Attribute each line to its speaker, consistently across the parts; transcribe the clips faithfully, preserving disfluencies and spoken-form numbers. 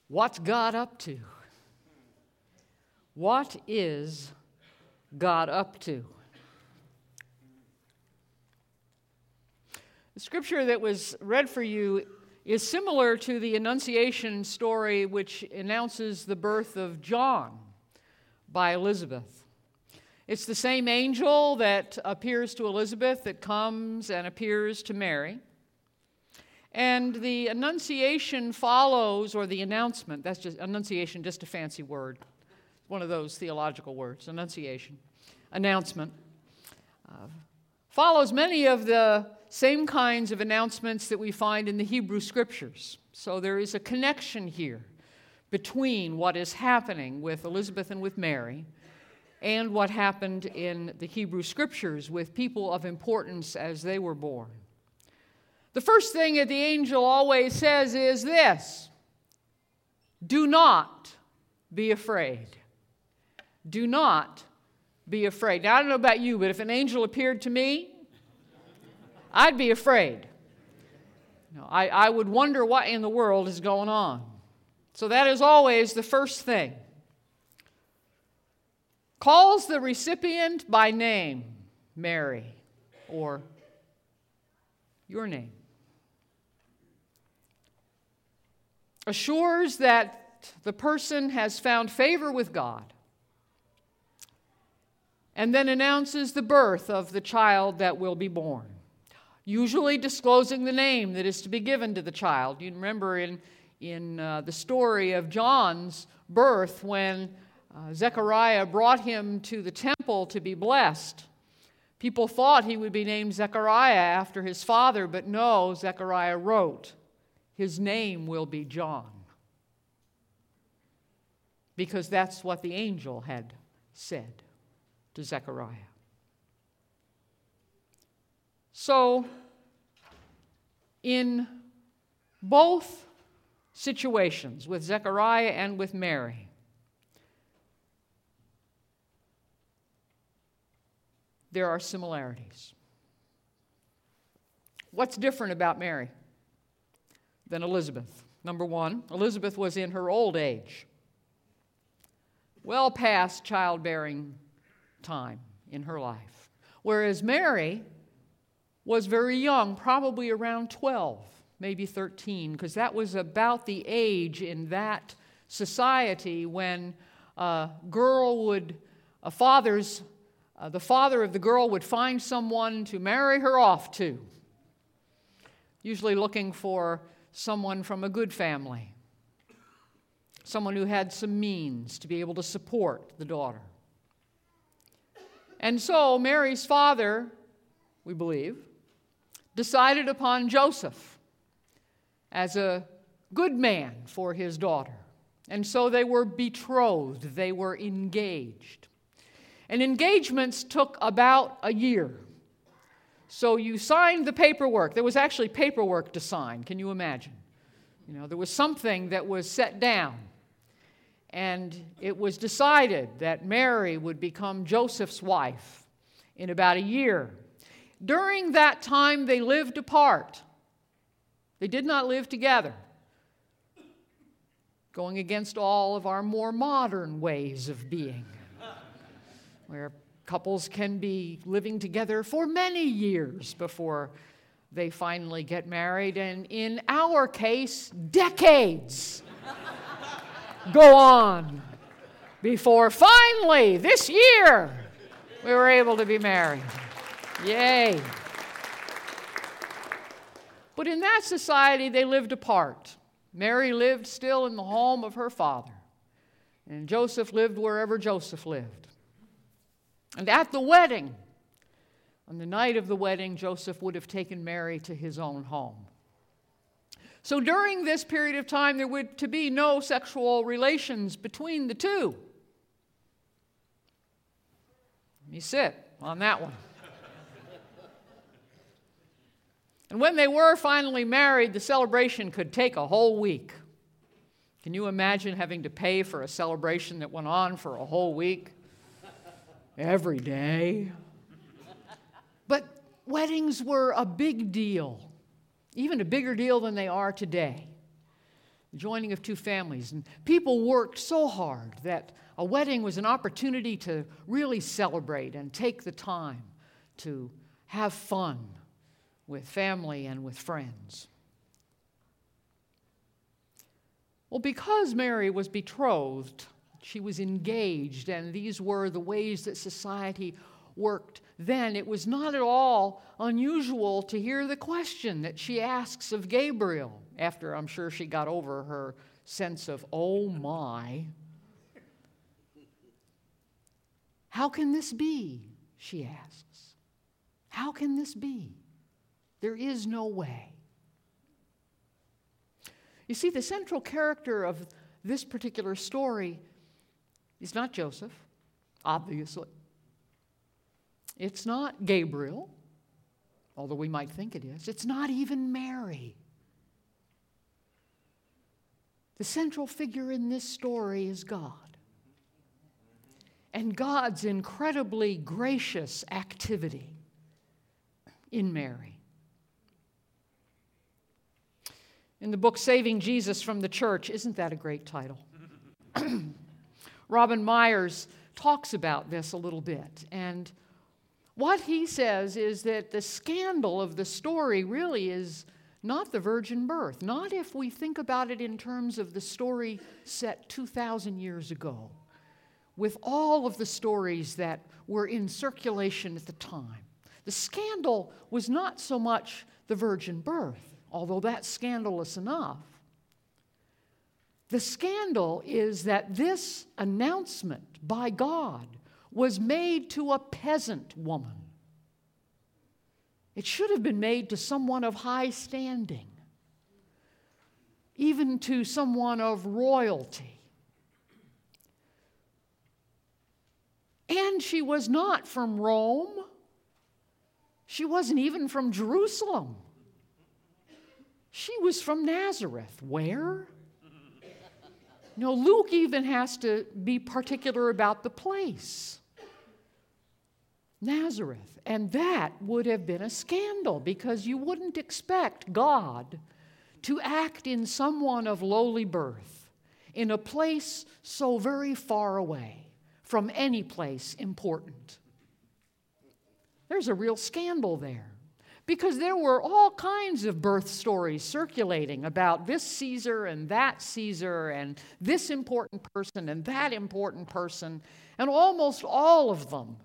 Speaker 1: What's God up to? What is God up to? The scripture that was read for you is similar to the Annunciation story which announces the birth of John by Elizabeth. It's the same angel that appears to Elizabeth that comes and appears to Mary. And the Annunciation follows, or the announcement, that's just, Annunciation, just a fancy word. One of those theological words, Annunciation, announcement. Uh, follows many of the same kinds of announcements that we find in the Hebrew Scriptures. So there is a connection here between what is happening with Elizabeth and with Mary and what happened in the Hebrew Scriptures with people of importance as they were born. The first thing that the angel always says is this: do not be afraid. Do not be afraid. Now, I don't know about you, but if an angel appeared to me, I'd be afraid. You know, I, I would wonder what in the world is going on. So that is always the first thing. Calls the recipient by name, Mary, or your name. Assures that the person has found favor with God, and then announces the birth of the child that will be born, usually disclosing the name that is to be given to the child. You remember in, in uh, the story of John's birth when uh, Zechariah brought him to the temple to be blessed. People thought he would be named Zechariah after his father, but no, Zechariah wrote, his name will be John. Because that's what the angel had said to Zechariah. So, in both situations, with Zechariah and with Mary, there are similarities. What's different about Mary than Elizabeth? Number one, Elizabeth was in her old age, well past childbearing time in her life, whereas Mary was very young, probably around twelve, maybe thirteen, because that was about the age in that society when a girl would, a father's, uh, the father of the girl would find someone to marry her off to, usually looking for someone from a good family, someone who had some means to be able to support the daughter. And so Mary's father, we believe, decided upon Joseph as a good man for his daughter. And so they were betrothed, they were engaged. And engagements took about a year. So you signed the paperwork. There was actually paperwork to sign, can you imagine? You know, there was something that was set down. And it was decided that Mary would become Joseph's wife in about a year. During that time, they lived apart. They did not live together, going against all of our more modern ways of being, where couples can be living together for many years before they finally get married, and in our case, decades go on before finally, this year, we were able to be married. Yay. But in that society, they lived apart. Mary lived still in the home of her father, and Joseph lived wherever Joseph lived. And at the wedding, on the night of the wedding, Joseph would have taken Mary to his own home. So during this period of time, there would to be no sexual relations between the two. Let me sit on that one. And when they were finally married, the celebration could take a whole week. Can you imagine having to pay for a celebration that went on for a whole week? Every day. But weddings were a big deal, even a bigger deal than they are today. the joining of two families. And people worked so hard that a wedding was an opportunity to really celebrate and take the time to have fun with family and with friends. Well, because Mary was betrothed, she was engaged, and these were the ways that society worked then, it was not at all unusual to hear the question that she asks of Gabriel, after I'm sure she got over her sense of, oh my. How can this be? She asks. How can this be? There is no way. You see, the central character of this particular story is not Joseph, obviously. It's not Gabriel, although we might think it is. It's not even Mary. The central figure in this story is God. And God's incredibly gracious activity in Mary. In the book Saving Jesus from the Church, isn't that a great title? Robin Myers talks about this a little bit, and what he says is that the scandal of the story really is not the virgin birth, not if we think about it in terms of the story set two thousand years ago, with all of the stories that were in circulation at the time. The scandal was not so much the virgin birth, although that's scandalous enough. The scandal is that this announcement by God was made to a peasant woman. It should have been made to someone of high standing, even to someone of royalty. And she was not from Rome. She wasn't even from Jerusalem. She was from Nazareth. Where? No, Luke even has to be particular about the place. Nazareth. And that would have been a scandal, because you wouldn't expect God to act in someone of lowly birth in a place so very far away from any place important. There's a real scandal there, because there were all kinds of birth stories circulating about this Caesar and that Caesar and this important person and that important person, and almost all of them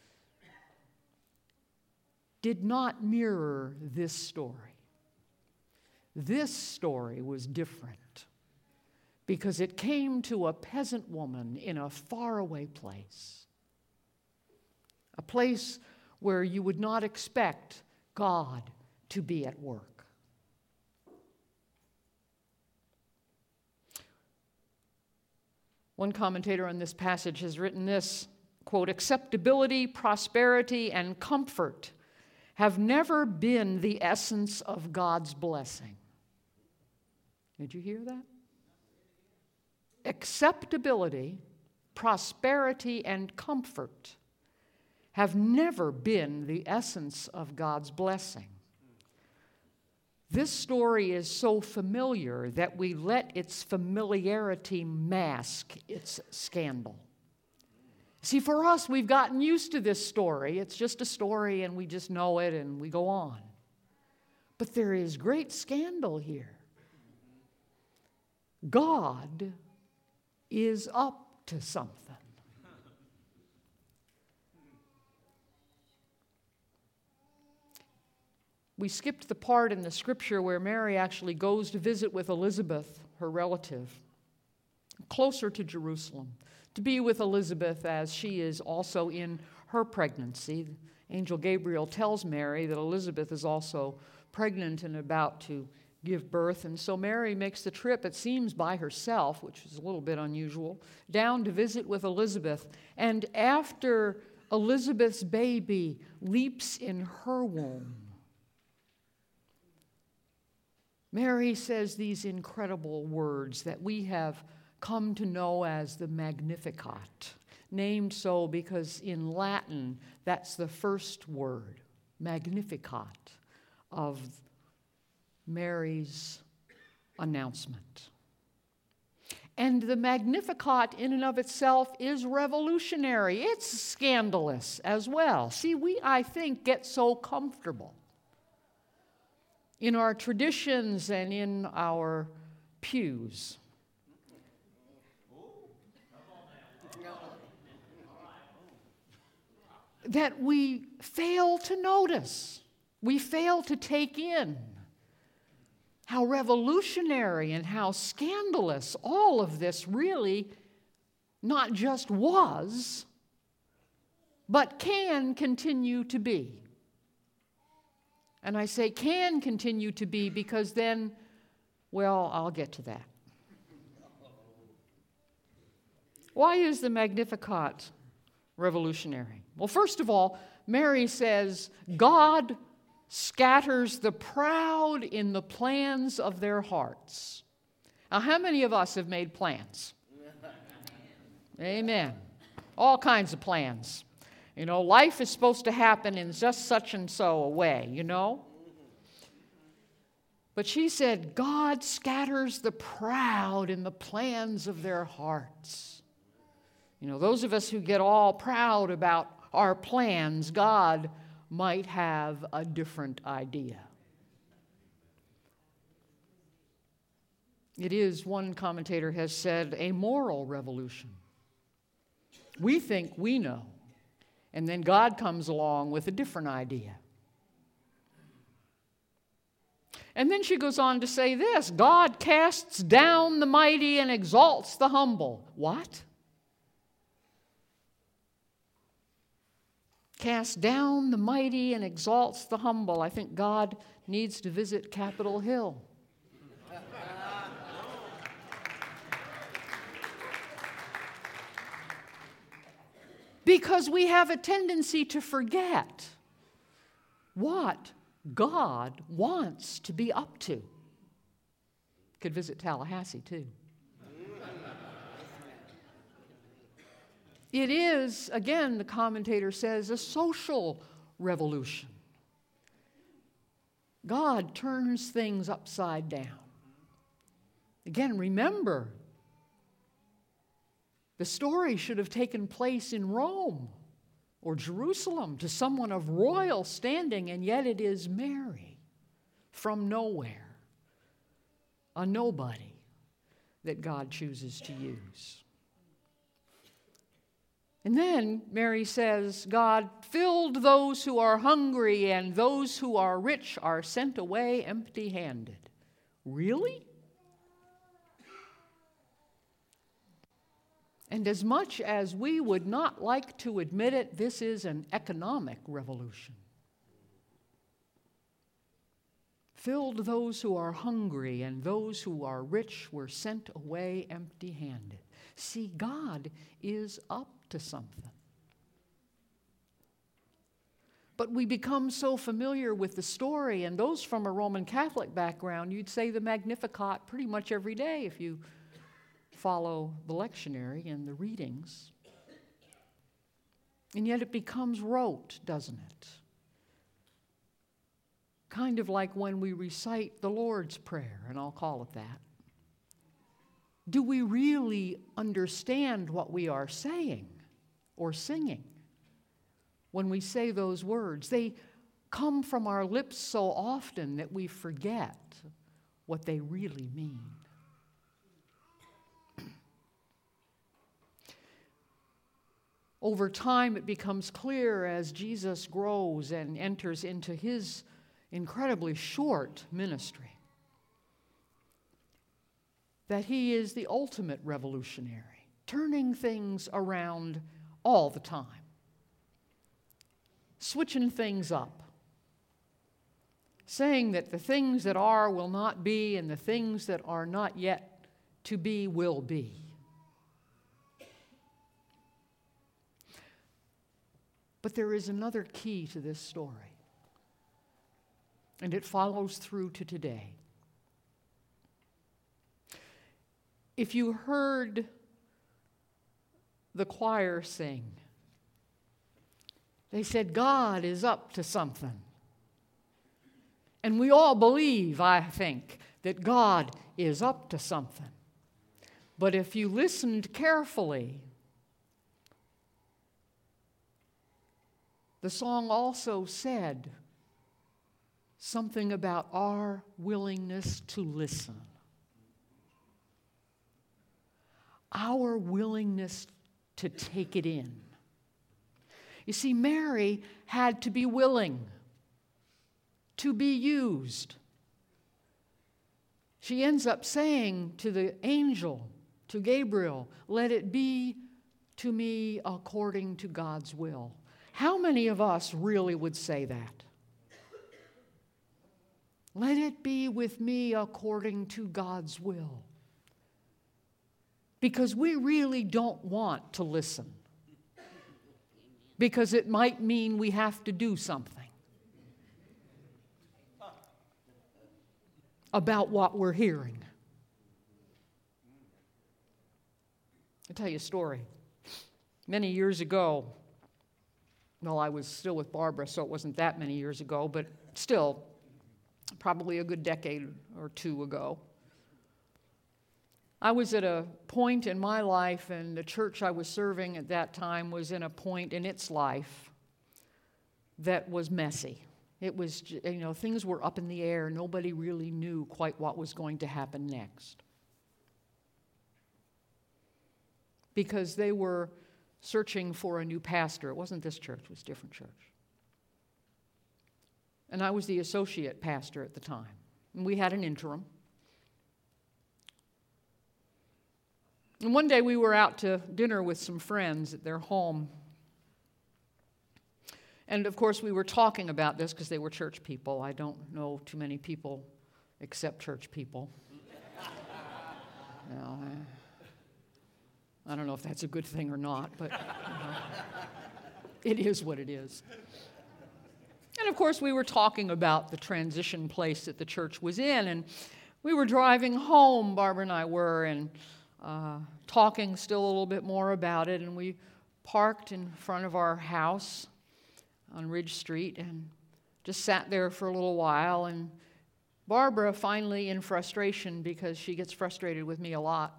Speaker 1: did not mirror this story. This story was different because it came to a peasant woman in a faraway place, a place where you would not expect God to be at work. One commentator on this passage has written this, quote, "Acceptability, prosperity, and comfort have never been the essence of God's blessing." Did you hear that? Acceptability, prosperity, and comfort have never been the essence of God's blessing. This story is so familiar that we let its familiarity mask its scandal. See, for us, we've gotten used to this story. It's just a story, and we just know it, and we go on. But there is great scandal here. God is up to something. We skipped the part in the scripture where Mary actually goes to visit with Elizabeth, her relative, closer to Jerusalem, to be with Elizabeth as she is also in her pregnancy. Angel Gabriel tells Mary that Elizabeth is also pregnant and about to give birth, and so Mary makes the trip, it seems by herself, which is a little bit unusual, down to visit with Elizabeth. And after Elizabeth's baby leaps in her womb, Mary says these incredible words that we have come to know as the Magnificat, named so because in Latin that's the first word, Magnificat, of Mary's announcement. And the Magnificat in and of itself is revolutionary. It's scandalous as well. See, we, I think, get so comfortable in our traditions and in our pews that we fail to notice, we fail to take in how revolutionary and how scandalous all of this really not just was, but can continue to be. And I say can continue to be because then, well, I'll get to that. Why is the Magnificat revolutionary? Well, first of all, Mary says, God scatters the proud in the plans of their hearts. Now, how many of us have made plans? Amen. All kinds of plans. You know, life is supposed to happen in just such and so a way, you know? But she said, God scatters the proud in the plans of their hearts. You know, those of us who get all proud about our plans, God might have a different idea. It is, one commentator has said, a moral revolution. We think we know, and then God comes along with a different idea. And then she goes on to say this, God casts down the mighty and exalts the humble. What? Casts down the mighty and exalts the humble. I think God needs to visit Capitol Hill. Because we have a tendency to forget what God wants to be up to. Could visit Tallahassee too. It is, again, the commentator says, a social revolution. God turns things upside down. Again, remember, the story should have taken place in Rome or Jerusalem to someone of royal standing, and yet it is Mary from nowhere, a nobody that God chooses to use. And then Mary says, God filled those who are hungry, and those who are rich are sent away empty-handed. Really? And as much as we would not like to admit it, this is an economic revolution. Filled those who are hungry, and those who are rich were sent away empty-handed. See, God is up to something. But we become so familiar with the story, and those from a Roman Catholic background, you'd say the Magnificat pretty much every day if you follow the lectionary and the readings. And yet it becomes rote, doesn't it? Kind of like when we recite the Lord's Prayer, and I'll call it that. Do we really understand what we are saying or singing when we say those words? They come from our lips so often that we forget what they really mean. Over time, it becomes clear as Jesus grows and enters into his incredibly short ministry that he is the ultimate revolutionary, turning things around all the time, switching things up, saying that the things that are will not be, and the things that are not yet to be will be. But there is another key to this story, and it follows through to today. If you heard the choir sing, they said, God is up to something. And we all believe, I think, that God is up to something. But if you listened carefully, the song also said something about our willingness to listen. Our willingness to take it in. You see, Mary had to be willing to be used. She ends up saying to the angel, to Gabriel, "Let it be to me according to God's will." How many of us really would say that? Let it be with me according to God's will. Because we really don't want to listen. Because it might mean we have to do something about what we're hearing. I'll tell you a story. Many years ago, well, I was still with Barbara, so it wasn't that many years ago, but still, probably a good decade or two ago, I was at a point in my life, and the church I was serving at that time was in a point in its life that was messy. It was, you know, things were up in the air. Nobody really knew quite what was going to happen next. Because they were searching for a new pastor. It wasn't this church, it was a different church. And I was the associate pastor at the time. And we had an interim. And one day we were out to dinner with some friends at their home. And of course we were talking about this because they were church people. I don't know too many people except church people. You know, I, I don't know if that's a good thing or not, but you know, it is what it is. And of course we were talking about the transition place that the church was in. And we were driving home, Barbara and I were, and Uh, talking still a little bit more about it, and we parked in front of our house on Ridge Street and just sat there for a little while. And Barbara finally, in frustration, because she gets frustrated with me a lot,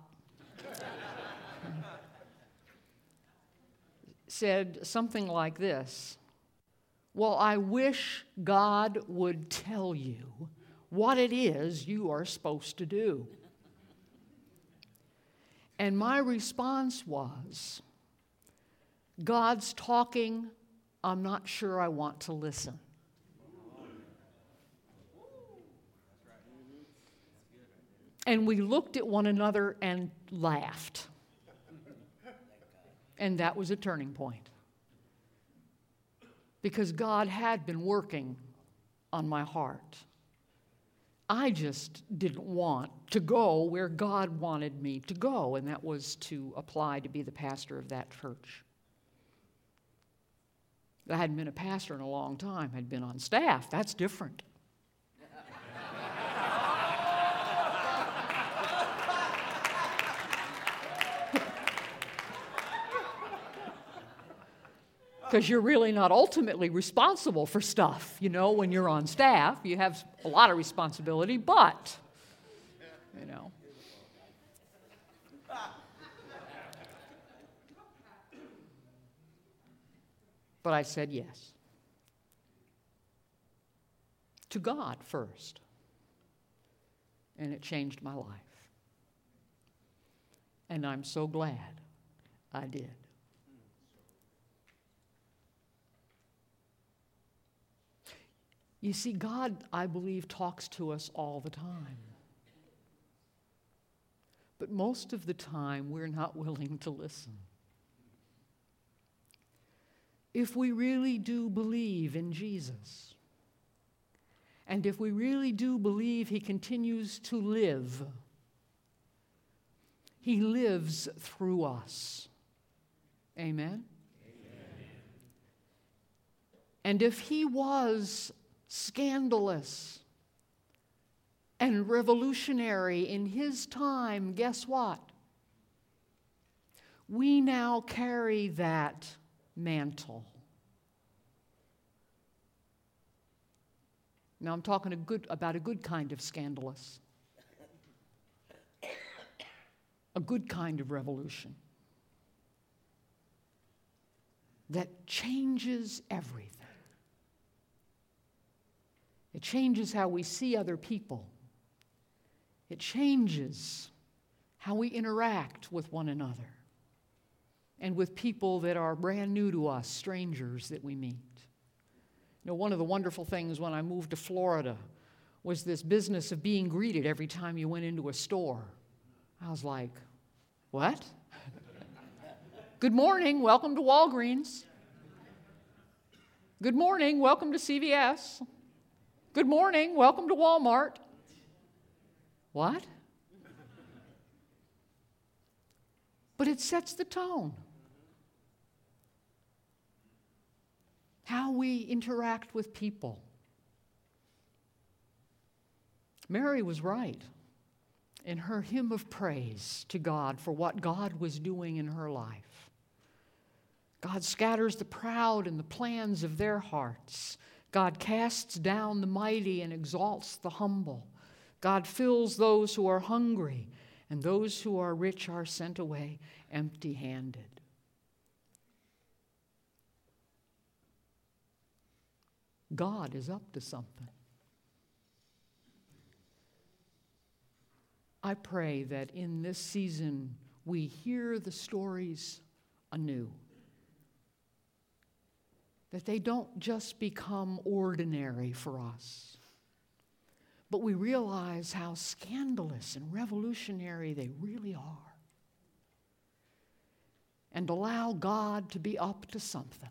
Speaker 1: said something like this: "Well, I wish God would tell you what it is you are supposed to do." And my response was, "God's talking, I'm not sure I want to listen." And we looked at one another and laughed. And that was a turning point. Because God had been working on my heart. I just didn't want to go where God wanted me to go, and that was to apply to be the pastor of that church. I hadn't been a pastor in a long time. I'd been on staff. That's different. Because you're really not ultimately responsible for stuff, you know, when you're on staff. You have a lot of responsibility, but, you know. But I said yes. To God first. And it changed my life. And I'm so glad I did. You see, God, I believe, talks to us all the time. But most of the time, we're not willing to listen. If we really do believe in Jesus, and if we really do believe He continues to live, He lives through us. Amen? Amen. And if He was scandalous and revolutionary in His time, guess what? We now carry that mantle. Now I'm talking a good, about a good kind of scandalous. a good kind of revolution that changes everything. It changes how we see other people. It changes how we interact with one another and with people that are brand new to us, strangers that we meet. You know, one of the wonderful things when I moved to Florida was this business of being greeted every time you went into a store. I was like, what? Good morning, welcome to Walgreens. Good morning, welcome to C V S. Good morning, welcome to Walmart. What? But it sets the tone. How we interact with people. Mary was right in her hymn of praise to God for what God was doing in her life. God scatters the proud in the plans of their hearts. God casts down the mighty and exalts the humble. God fills those who are hungry, and those who are rich are sent away empty-handed. God is up to something. I pray that in this season we hear the stories anew. That they don't just become ordinary for us, but we realize how scandalous and revolutionary they really are. And allow God to be up to something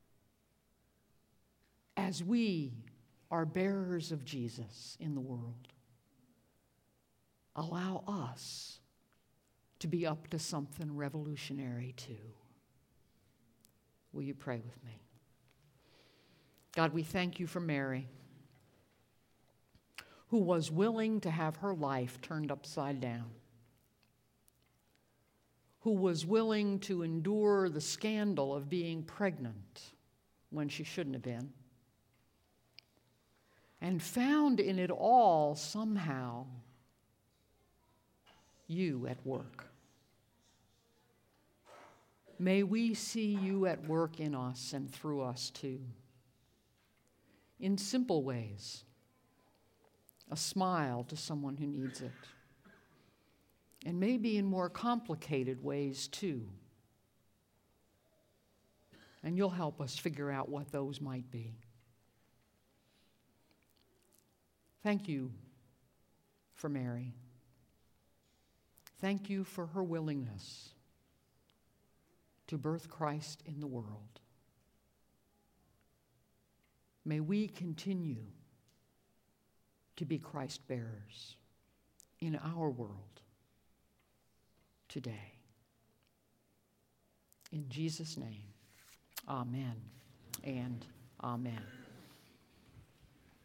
Speaker 1: as we are bearers of Jesus in the world. Allow us to be up to something revolutionary too. Will you pray with me? God, we thank you for Mary, who was willing to have her life turned upside down, who was willing to endure the scandal of being pregnant when she shouldn't have been, and found in it all somehow you at work. May we see you at work in us and through us too. In simple ways, a smile to someone who needs it. And maybe in more complicated ways too. And you'll help us figure out what those might be. Thank you for Mary. Thank you for her willingness to birth Christ in the world. May we continue to be Christ bearers in our world today. In Jesus' name, amen and amen.